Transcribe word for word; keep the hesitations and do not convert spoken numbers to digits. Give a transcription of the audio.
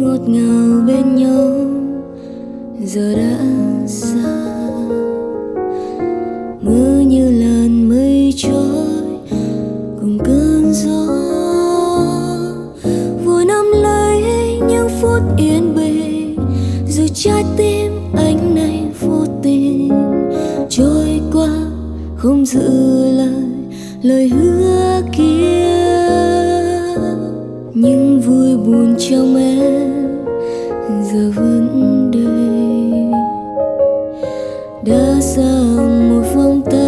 ngọt ngào bên nhau giờ đã xa. Mưa như làn mây trôi cùng cơn gió, vừa nắm lấy những phút yên bình, rồi trái tim anh này vô tình trôi qua không giữ lời lời hứa kia. Nhưng vui buồn trong em giờ vẫn đây, đã sang một vòng tay